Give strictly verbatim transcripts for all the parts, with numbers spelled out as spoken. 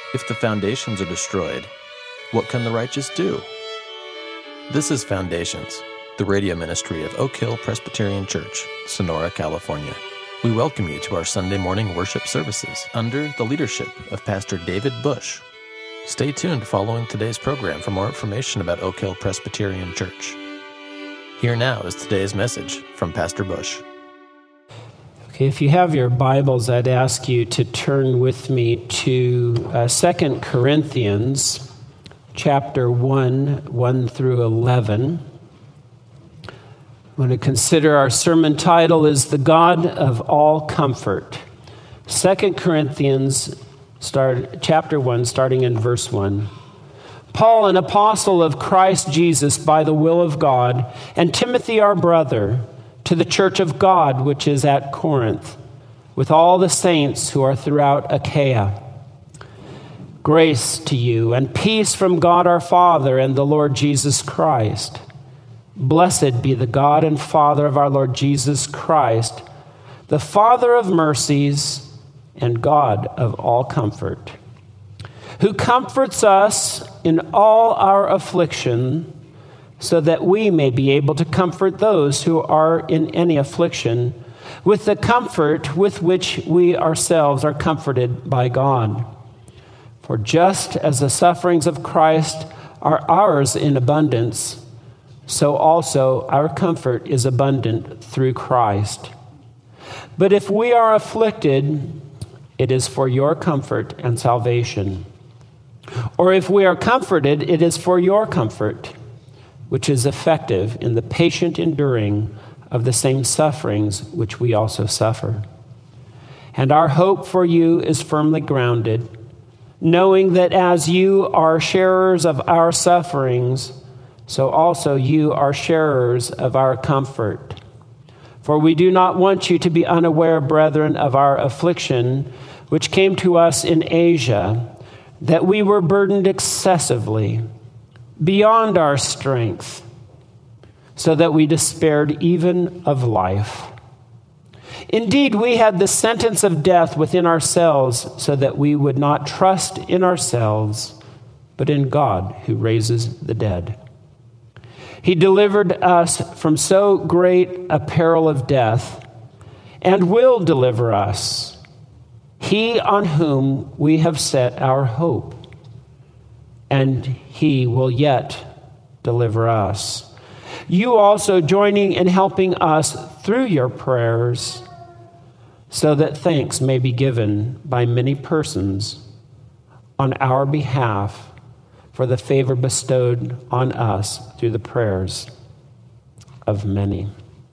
If the foundations are destroyed, what can the righteous do? This is Foundations, the radio ministry of Oak Hill Presbyterian Church, Sonora, California. We welcome you to our Sunday morning worship services under the leadership of Pastor David Bush. Stay tuned following today's program for more information about Oak Hill Presbyterian Church. Here now is today's message from Pastor Bush. Okay, if you have your Bibles, I'd ask you to turn with me to uh, Second Corinthians chapter one, one through eleven. I'm going to consider our sermon title is The God of All Comfort. Second Corinthians start, chapter one, starting in verse one. Paul, an apostle of Christ Jesus by the will of God, and Timothy our brother, to the church of God which is at Corinth, with all the saints who are throughout Achaia. Grace to you and peace from God our Father and the Lord Jesus Christ. Blessed be the God and Father of our Lord Jesus Christ, the Father of mercies and God of all comfort, who comforts us in all our affliction, so that we may be able to comfort those who are in any affliction with the comfort with which we ourselves are comforted by God. For just as the sufferings of Christ are ours in abundance, so also our comfort is abundant through Christ. But if we are afflicted, it is for your comfort and salvation. Or if we are comforted, it is for your comfort, which is effective in the patient enduring of the same sufferings which we also suffer. And our hope for you is firmly grounded, knowing that as you are sharers of our sufferings, so also you are sharers of our comfort. For we do not want you to be unaware, brethren, of our affliction, which came to us in Asia, that we were burdened excessively, beyond our strength, so that we despaired even of life. Indeed, we had the sentence of death within ourselves, so that we would not trust in ourselves, but in God who raises the dead. He delivered us from so great a peril of death, and will deliver us, he on whom we have set our hope. And he will yet deliver us. You also joining in helping us through your prayers, so that thanks may be given by many persons on our behalf for the favor bestowed on us through the prayers of many.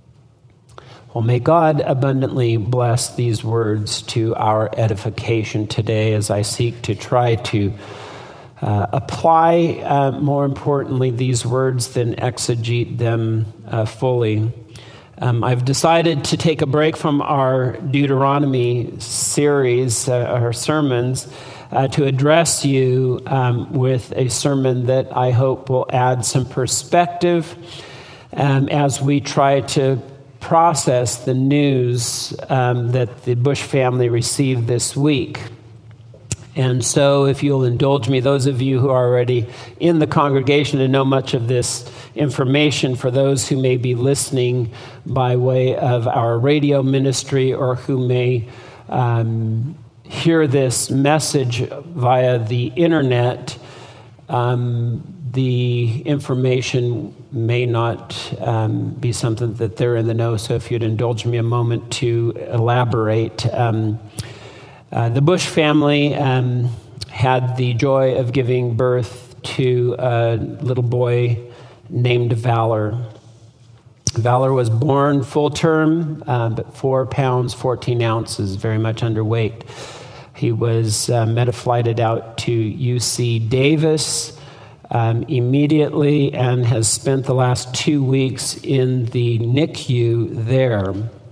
Well, may God abundantly bless these words to our edification today as I seek to try to Uh, apply, uh, more importantly, these words than exegete them uh, fully. Um, I've decided to take a break from our Deuteronomy series, uh, our sermons, uh, to address you um, with a sermon that I hope will add some perspective um, as we try to process the news um, that the Bush family received this week. And so if you'll indulge me, those of you who are already in the congregation and know much of this information, for those who may be listening by way of our radio ministry or who may um, hear this message via the internet, um, the information may not um, be something that they're in the know. So if you'd indulge me a moment to elaborate. Um, Uh, the Bush family um, had the joy of giving birth to a little boy named Valor. Valor was born full term, uh, but four pounds, fourteen ounces, very much underweight. He was uh, meta-flighted out to U C Davis um, immediately and has spent the last two weeks in the N I C U there.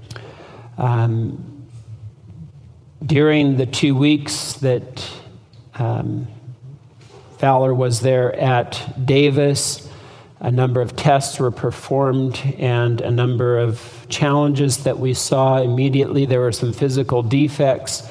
Um, During the two weeks that um, Valor was there at Davis, a number of tests were performed and a number of challenges that we saw immediately. There were some physical defects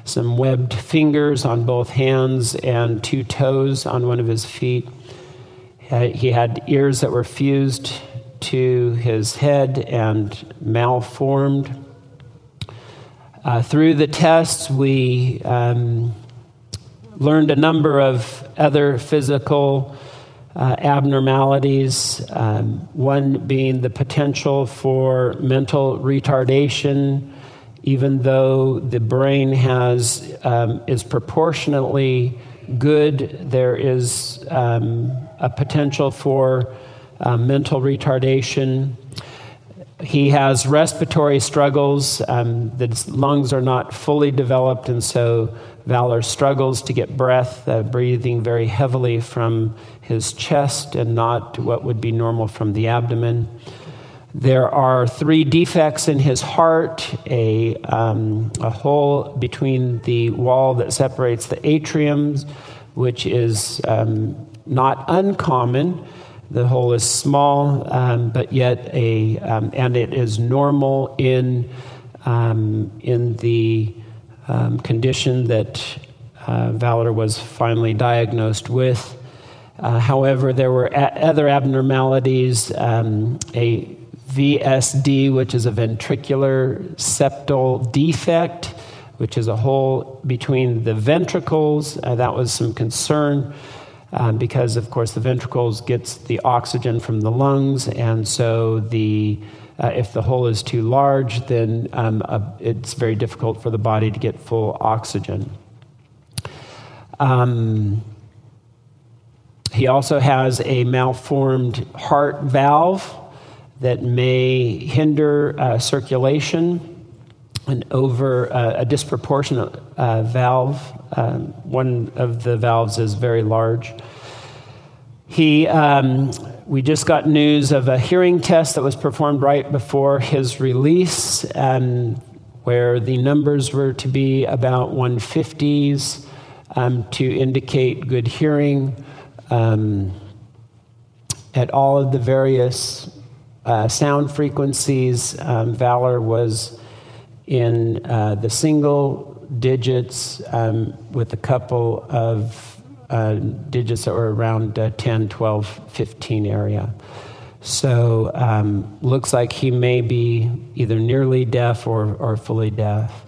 some webbed fingers on both hands and two toes on one of his feet. He had ears that were fused to his head and malformed. Uh, through the tests, we um, learned a number of other physical uh, abnormalities, um, one being the potential for mental retardation, even though the brain has um, is proportionately good, there is um, a potential for uh, mental retardation. He has respiratory struggles. Um, the lungs are not fully developed, and so Valor struggles to get breath, uh, breathing very heavily from his chest and not what would be normal from the abdomen. There are three defects in his heart, a, um, a hole between the wall that separates the atriums, which is um, not uncommon. The hole is small, um, but yet a, um, and it is normal in um, in the um, condition that uh, Valor was finally diagnosed with. Uh, however, there were a- other abnormalities, um, a V S D, which is a ventricular septal defect, which is a hole between the ventricles. Uh, that was some concern. Um, because, of course, the ventricles gets the oxygen from the lungs, and so the uh, if the hole is too large, then um, uh, it's very difficult for the body to get full oxygen. Um, he also has a malformed heart valve that may hinder uh, circulation, and over uh, a disproportionate uh, valve. Um, one of the valves is very large. He, um, we just got news of a hearing test that was performed right before his release, um, where the numbers were to be about one fifties um, to indicate good hearing. Um, at all of the various uh, sound frequencies, um, Valor was in uh, the single digits um, with a couple of uh, digits that were around uh, ten, twelve, fifteen area. So um, looks like he may be either nearly deaf or, or fully deaf.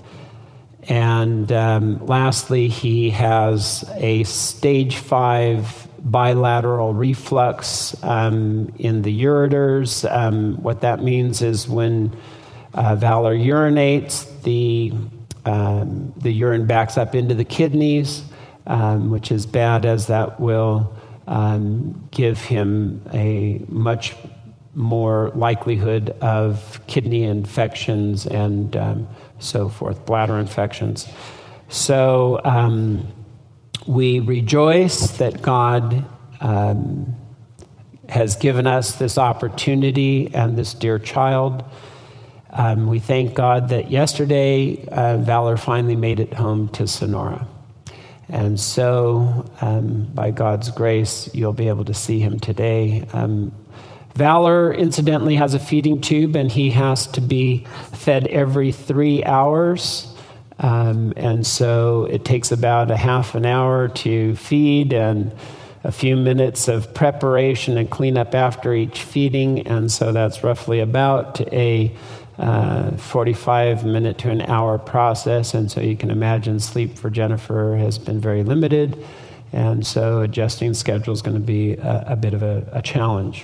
And um, lastly, he has a stage five bilateral reflux um, in the ureters. Um, what that means is when uh, Valor urinates, the Um, the urine backs up into the kidneys, um, which is bad, as that will um, give him a much more likelihood of kidney infections and um, so forth, bladder infections. So um, we rejoice that God um, has given us this opportunity and this dear child. Um, we thank God that yesterday uh, Valor finally made it home to Sonora. And so, um, by God's grace, you'll be able to see him today. Um, Valor, incidentally, has a feeding tube, and he has to be fed every three hours. Um, and so it takes about a half an hour to feed and a few minutes of preparation and cleanup after each feeding. And so that's roughly about a Uh, forty-five minute to an hour process, and so you can imagine sleep for Jennifer has been very limited, and so adjusting schedule is going to be a, a bit of a, a challenge.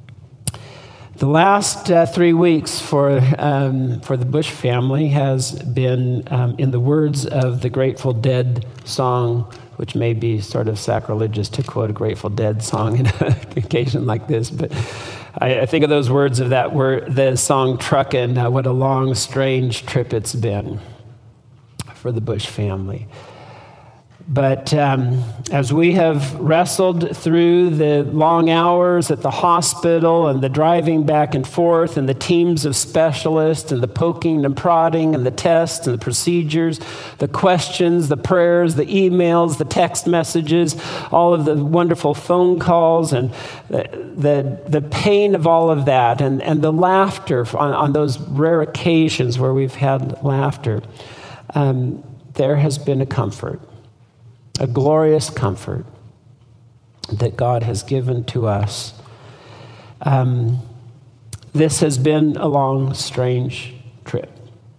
The last uh, three weeks for um, for the Bush family has been, um, in the words of the Grateful Dead song, which may be sort of sacrilegious to quote a Grateful Dead song in an occasion like this, but I, I think of those words of that word, the song Truckin', uh, what a long, strange trip it's been for the Bush family. But um, as we have wrestled through the long hours at the hospital and the driving back and forth and the teams of specialists and the poking and prodding and the tests and the procedures, the questions, the prayers, the emails, the text messages, all of the wonderful phone calls and the the, the pain of all of that and, and the laughter on, on those rare occasions where we've had laughter. Um, there has been a comfort, a glorious comfort that God has given to us. Um, this has been a long, strange trip.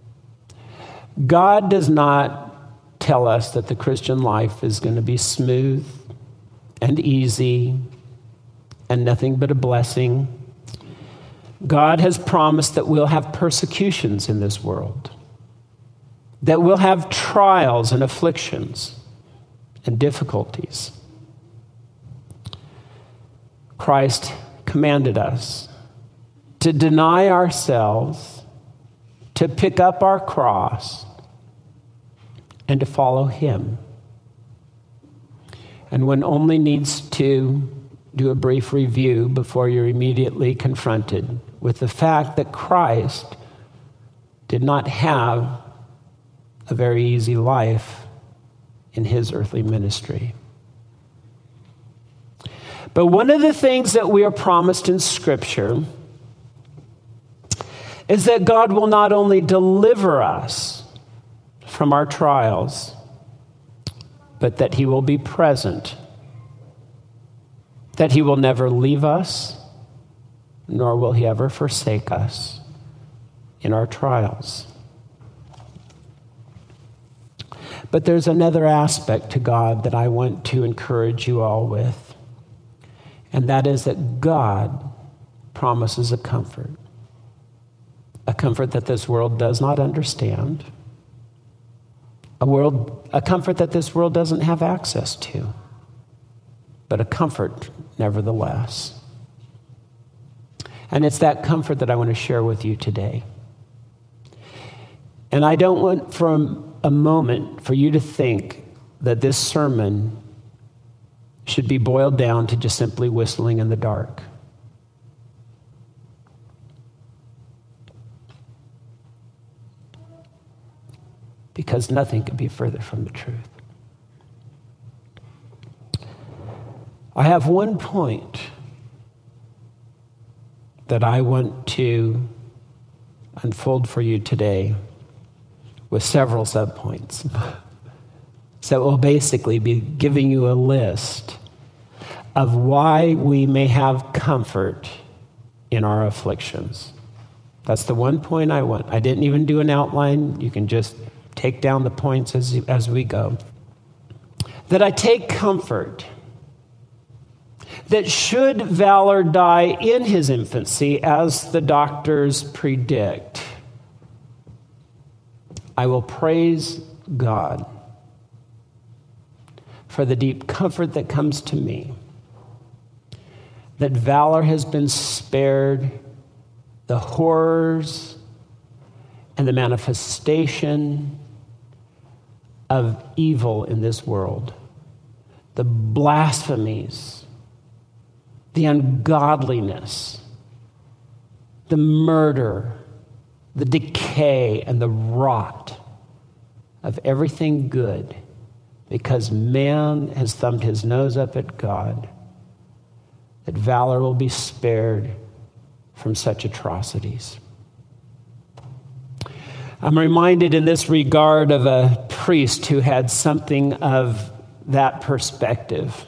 God does not tell us that the Christian life is going to be smooth and easy and nothing but a blessing. God has promised that we'll have persecutions in this world, that we'll have trials and afflictions and difficulties. Christ commanded us to deny ourselves, to pick up our cross, and to follow him. And one only needs to do a brief review before you're immediately confronted with the fact that Christ did not have a very easy life in his earthly ministry. But one of the things that we are promised in Scripture is that God will not only deliver us from our trials, but that he will be present, that he will never leave us, nor will he ever forsake us in our trials. But there's another aspect to God that I want to encourage you all with, and that is that God promises a comfort, a comfort that this world does not understand, a world, a comfort that this world doesn't have access to, but a comfort nevertheless. And it's that comfort that I want to share with you today. And I don't want for a moment for you to think that this sermon should be boiled down to just simply whistling in the dark. Because nothing could be further from the truth. I have one point that I want to unfold for you today with several subpoints. So it will basically be giving you a list of why we may have comfort in our afflictions. That's the one point I want. I didn't even do an outline. You can just take down the points as, as we go. That I take comfort that should Valor die in his infancy, as the doctors predict, I will praise God for the deep comfort that comes to me, that Valor has been spared the horrors and the manifestation of evil in this world, the blasphemies, the ungodliness, the murder, the decay, and the rot of everything good, because man has thumbed his nose up at God, that Valor will be spared from such atrocities. I'm reminded in this regard of a priest who had something of that perspective.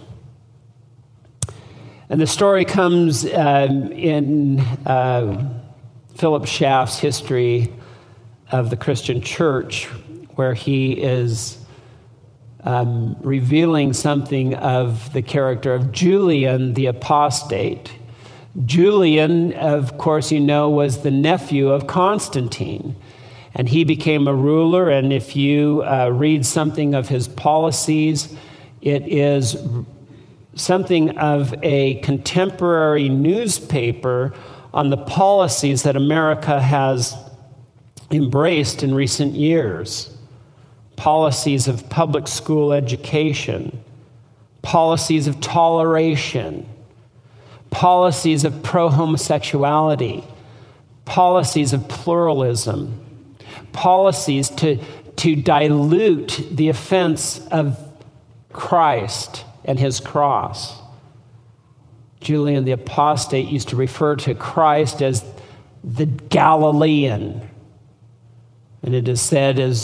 And the story comes um, in uh, Philip Schaff's History of the Christian Church, where he is um, revealing something of the character of Julian the Apostate. Julian, of course, you know, was the nephew of Constantine. And he became a ruler, and if you uh, read something of his policies, it is something of a contemporary newspaper on the policies that America has embraced in recent years. Policies of public school education, policies of toleration, policies of pro-homosexuality, policies of pluralism, policies to, to dilute the offense of Christ and his cross. Julian the Apostate used to refer to Christ as the Galilean. And it is said, as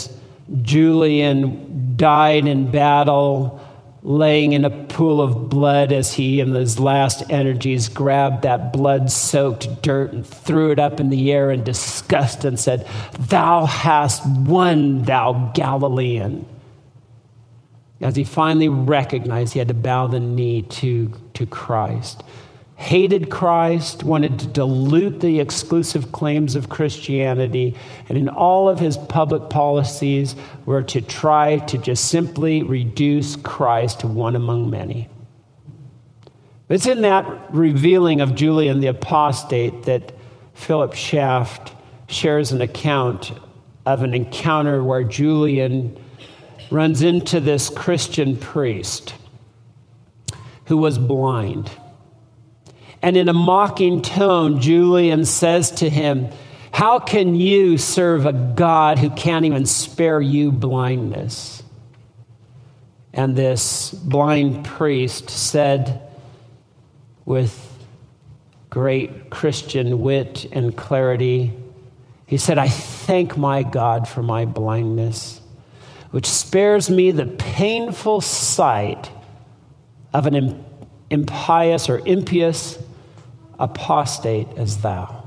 Julian died in battle, laying in a pool of blood as he, in his last energies, grabbed that blood-soaked dirt and threw it up in the air in disgust and said, "Thou hast won, thou Galilean." As he finally recognized he had to bow the knee to, to Christ. Hated Christ, wanted to dilute the exclusive claims of Christianity, and in all of his public policies were to try to just simply reduce Christ to one among many. It's in that revealing of Julian the Apostate that Philip Schaff shares an account of an encounter where Julian runs into this Christian priest who was blind. And in a mocking tone, Julian says to him, "How can you serve a God who can't even spare you blindness?" And this blind priest said with great Christian wit and clarity, he said, "I thank my God for my blindness, which spares me the painful sight of an impious or impious apostate as thou."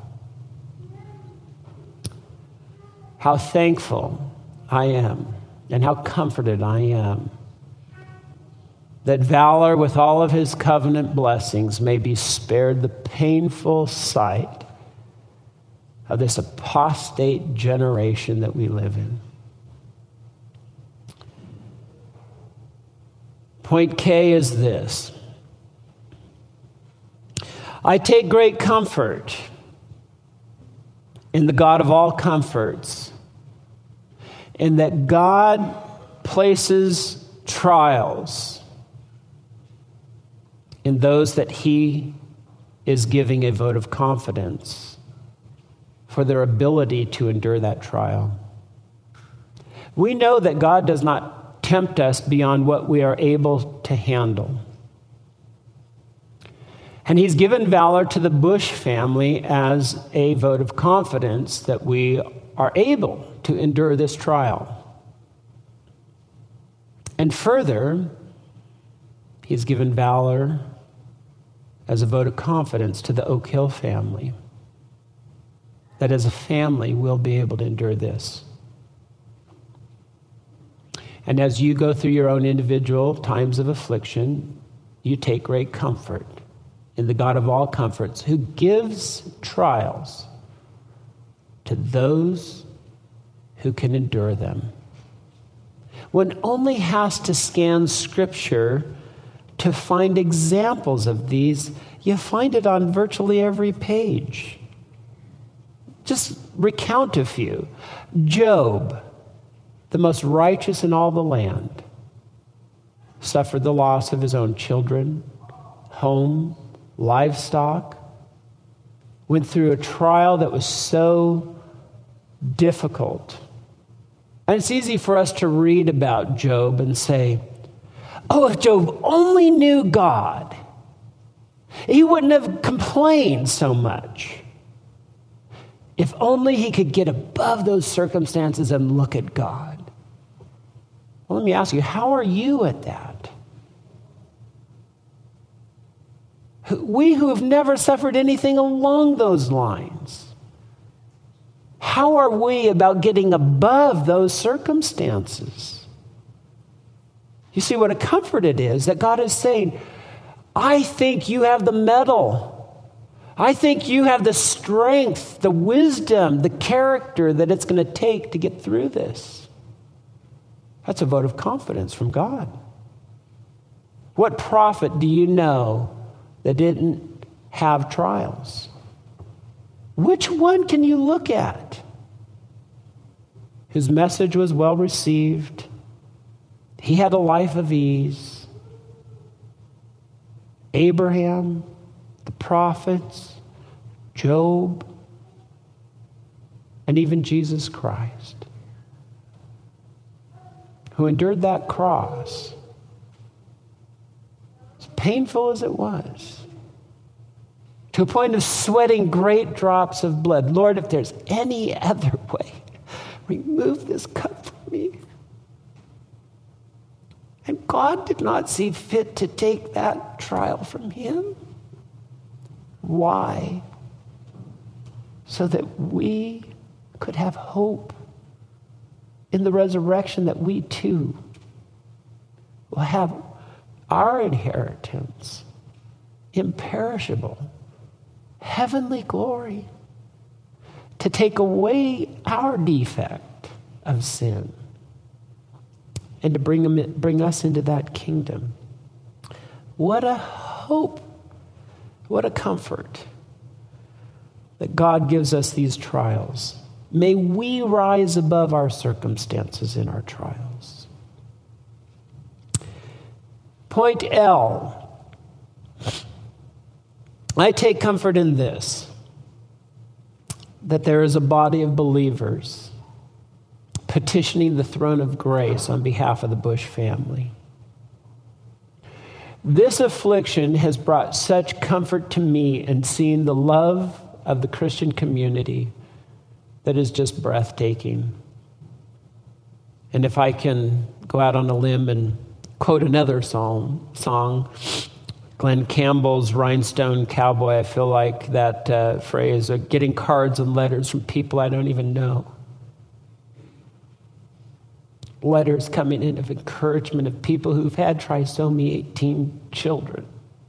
How thankful I am and how comforted I am that Valor, with all of his covenant blessings, may be spared the painful sight of this apostate generation that we live in. Point K is this. I take great comfort in the God of all comforts, in that God places trials in those that he is giving a vote of confidence for their ability to endure that trial. We know that God does not tempt us beyond what we are able to handle. And he's given Valor to the Bush family as a vote of confidence that we are able to endure this trial. And further, he's given Valor as a vote of confidence to the Oak Hill family, that as a family we'll be able to endure this. And as you go through your own individual times of affliction, you take great comfort in the God of all comforts, who gives trials to those who can endure them. One only has to scan Scripture to find examples of these. You find it on virtually every page. Just recount a few. Job, the most righteous in all the land, suffered the loss of his own children, home, livestock, went through a trial that was so difficult. And it's easy for us to read about Job and say, oh, if Job only knew God, he wouldn't have complained so much. If only he could get above those circumstances and look at God. Well, let me ask you, how are you at that? We who have never suffered anything along those lines, how are we about getting above those circumstances? You see what a comfort it is that God is saying, I think you have the mettle. I think you have the strength, the wisdom, the character that it's going to take to get through this. That's a vote of confidence from God. What prophet do you know that didn't have trials? Which one can you look at? His message was well received. He had a life of ease. Abraham, the prophets, Job, and even Jesus Christ, who endured that cross, as painful as it was, to a point of sweating great drops of blood. Lord, if there's any other way, remove this cup from me. And God did not see fit to take that trial from him. Why? So that we could have hope in the resurrection, that we too will have our inheritance, imperishable, heavenly glory, to take away our defect of sin and to bring, them in, bring us into that kingdom. What a hope, what a comfort that God gives us these trials. May we rise above our circumstances in our trials. Point L. I take comfort in this, that there is a body of believers petitioning the throne of grace on behalf of the Bush family. This affliction has brought such comfort to me in seeing the love of the Christian community that is just breathtaking. And if I can go out on a limb and quote another song, song Glenn Campbell's Rhinestone Cowboy, I feel like that uh, phrase, of getting cards and letters from people I don't even know. Letters coming in of encouragement of people who've had trisomy eighteen children.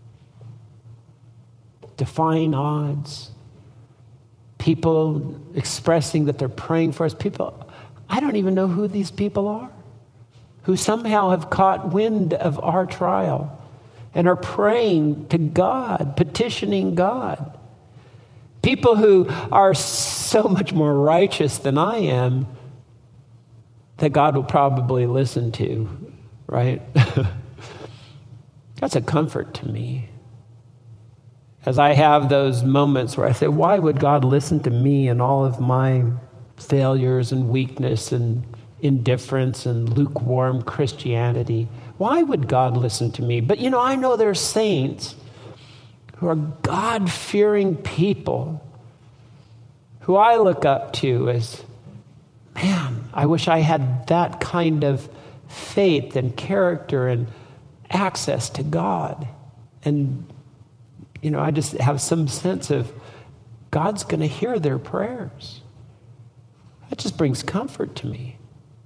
Defying odds. People expressing that they're praying for us. People, I don't even know who these people are, who somehow have caught wind of our trial and are praying to God, petitioning God. People who are so much more righteous than I am that God will probably listen to, right? That's a comfort to me. As I have those moments where I say, why would God listen to me and all of my failures and weakness and indifference and lukewarm Christianity? Why would God listen to me? But you know, I know there's saints who are God-fearing people who I look up to as, man, I wish I had that kind of faith and character and access to God. And you know, I just have some sense of God's going to hear their prayers. That just brings comfort to me.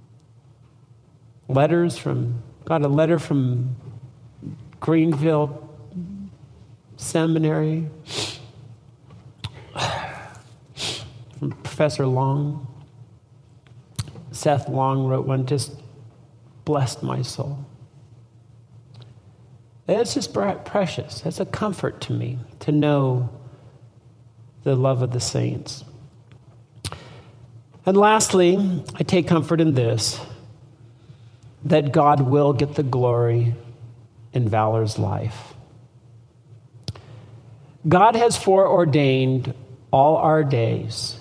Letters from, got a letter from Greenville Seminary, from Professor Long. Seth Long wrote one, just blessed my soul. It's just precious. It's a comfort to me to know the love of the saints. And lastly, I take comfort in this, that God will get the glory in Valor's life. God has foreordained all our days.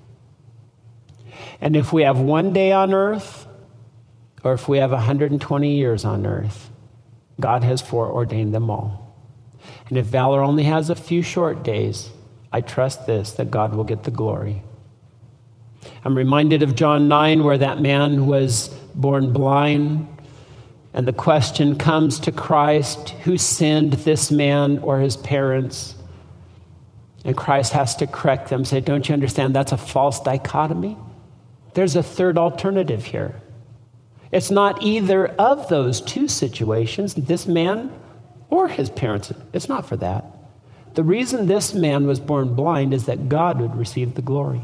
And if we have one day on earth, or if we have one hundred twenty years on earth, God has foreordained them all. And if Valor only has a few short days, I trust this, that God will get the glory. I'm reminded of John nine, where that man was born blind, and the question comes to Christ, who sinned, this man or his parents? And Christ has to correct them, say, don't you understand that's a false dichotomy? There's a third alternative here. It's not either of those two situations, this man or his parents. It's not for that. The reason this man was born blind is that God would receive the glory.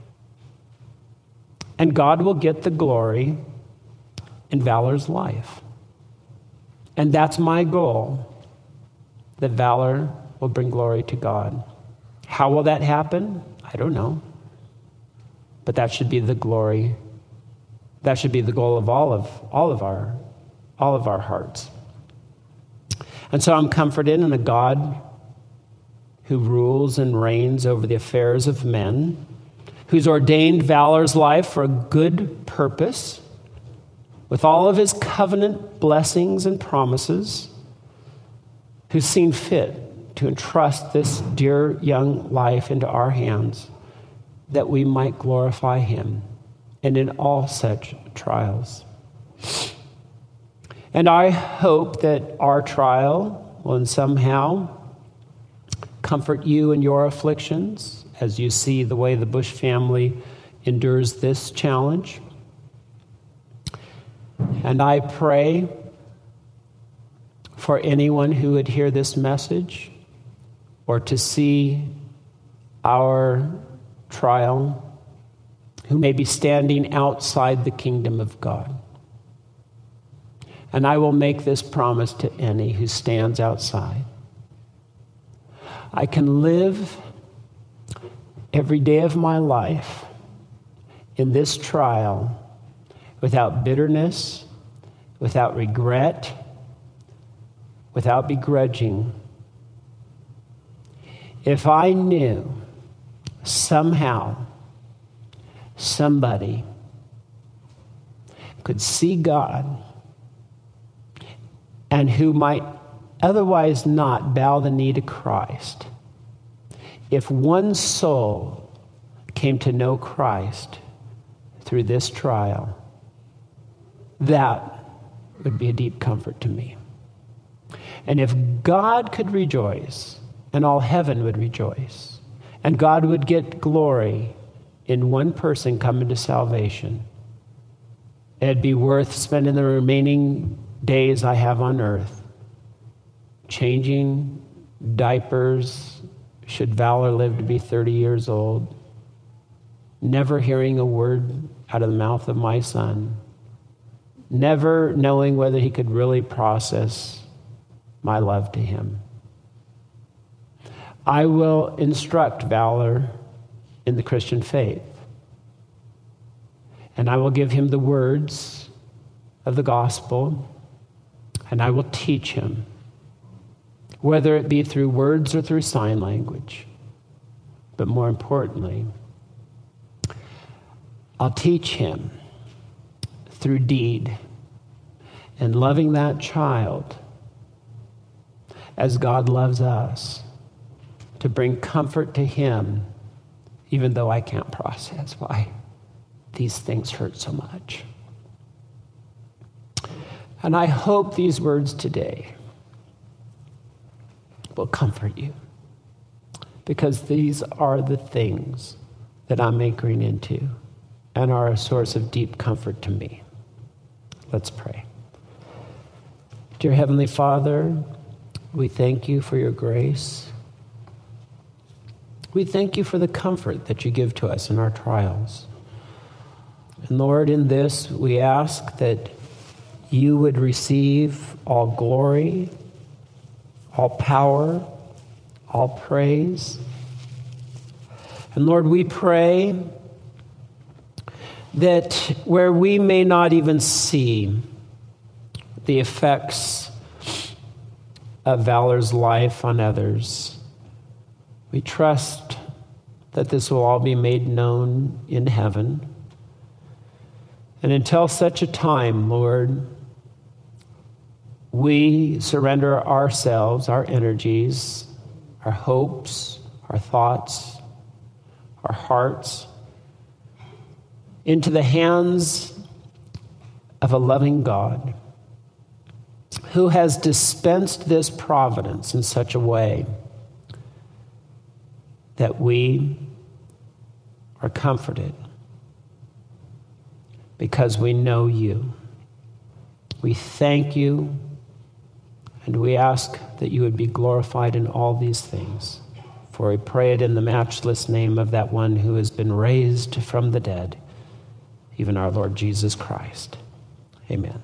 And God will get the glory in Valor's life. And that's my goal, that Valor will bring glory to God. How will that happen? I don't know. But that should be the glory. That should be the goal of all of all of our all of our hearts. And so I'm comforted in a God who rules and reigns over the affairs of men, who's ordained Valor's life for a good purpose, with all of his covenant blessings and promises, who's seen fit to entrust this dear young life into our hands, that we might glorify him, and in all such trials. And I hope that our trial will somehow comfort you in your afflictions as you see the way the Bush family endures this challenge. And I pray for anyone who would hear this message or to see our trial, who may be standing outside the kingdom of God. And I will make this promise to any who stands outside. I can live every day of my life in this trial without bitterness, without regret, without begrudging. If I knew somehow somebody could see God and who might otherwise not bow the knee to Christ, if one soul came to know Christ through this trial, that would be a deep comfort to me. And if God could rejoice, and all heaven would rejoice, and God would get glory in one person coming to salvation, it'd be worth spending the remaining days I have on earth changing diapers, should Valor live to be thirty years old, never hearing a word out of the mouth of my son, never knowing whether he could really process my love to him. I will instruct Valor in the Christian faith, and I will give him the words of the gospel, and I will teach him, whether it be through words or through sign language. But more importantly, I'll teach him through deed and loving that child as God loves us, to bring comfort to him, even though I can't process why these things hurt so much. And I hope these words today will comfort you, because these are the things that I'm anchoring into and are a source of deep comfort to me. Let's pray. Dear Heavenly Father, we thank you for your grace. We thank you for the comfort that you give to us in our trials. And Lord, in this, we ask that you would receive all glory, all power, all praise. And Lord, we pray that where we may not even see the effects of Valor's life on others, we trust that this will all be made known in heaven. And until such a time, Lord, we surrender ourselves, our energies, our hopes, our thoughts, our hearts into the hands of a loving God who has dispensed this providence in such a way that we are comforted because we know you. We thank you, and we ask that you would be glorified in all these things. For we pray it in the matchless name of that one who has been raised from the dead, even our Lord Jesus Christ. Amen.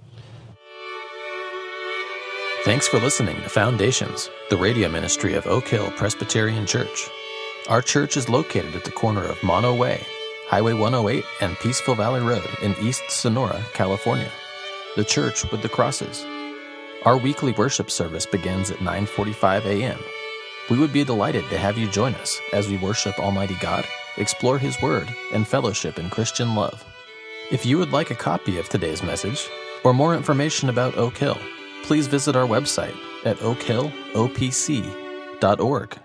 Thanks for listening to Foundations, the radio ministry of Oak Hill Presbyterian Church. Our church is located at the corner of Mono Way, Highway one oh eight, and Peaceful Valley Road in East Sonora, California. The church with the crosses. Our weekly worship service begins at nine forty-five a.m. We would be delighted to have you join us as we worship Almighty God, explore His Word, and fellowship in Christian love. If you would like a copy of today's message or more information about Oak Hill, please visit our website at oak hill o p c dot org.